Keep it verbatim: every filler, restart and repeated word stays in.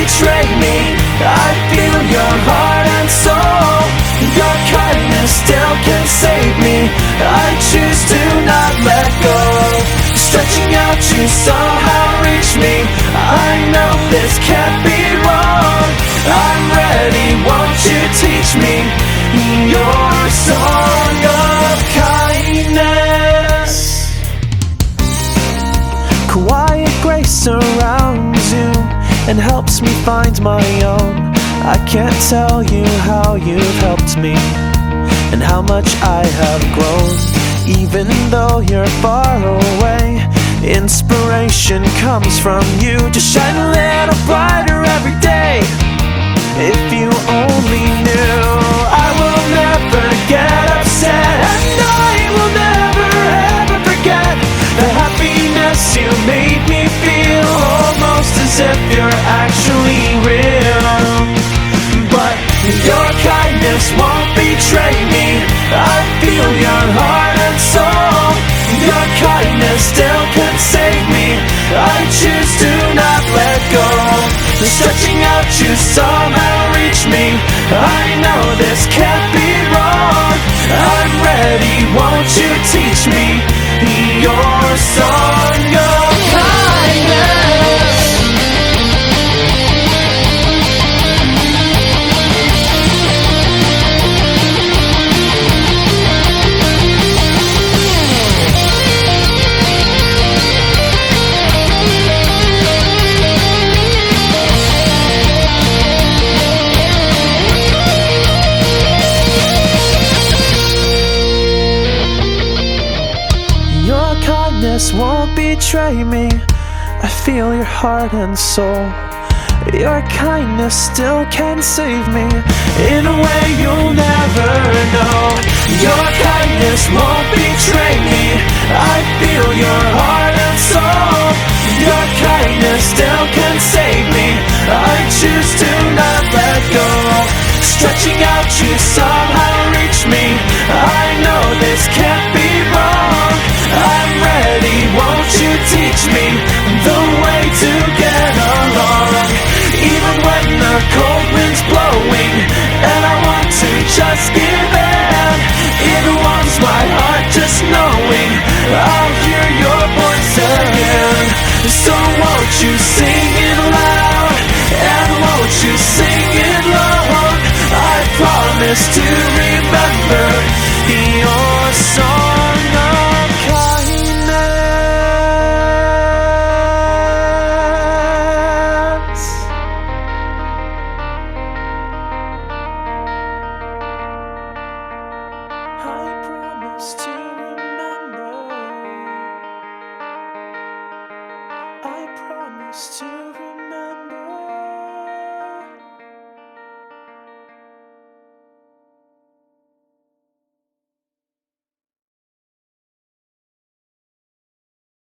betray me. I feel your heart and soul. Your kindness still can save me. I choose to not let go. Stretching out, you somehow reach me. I know this can't be wrong. I'm ready, won't you teach me your song of kindness? Quiet grace surrounds you and helps me find my own. I can't tell you how you've helped me and how much I have grown. Even though you're far away, inspiration comes from you. Just shine a little brighter every day. If you only knew, I will never get upset, and I will never ever forget the happiness you made me feel, almost as if you're actually real. But your kindness won't betray me. I feel your heart and soul. Your kindness still can save me. I choose to not let go. Stretching out, you somehow reach me. I know this can't be wrong. I'm ready, won't you teach me your song of kindness? Won't betray me. I feel your heart and soul. Your kindness still can save me in a way you'll never know. Your kindness won't betray me. I feel your heart and soul. Your kindness still can save me. I choose to not let go. Stretching out, you somehow reach me. I know this can't be wrong. I'm ready, won't you teach me the way to get along? Even when the cold wind's blowing and I want to just give in, it warms my heart just knowing I'll hear your voice again. So won't you sing it loud, and won't you sing it long? I promise to remember your song of kindness. I promise to remember. I promise to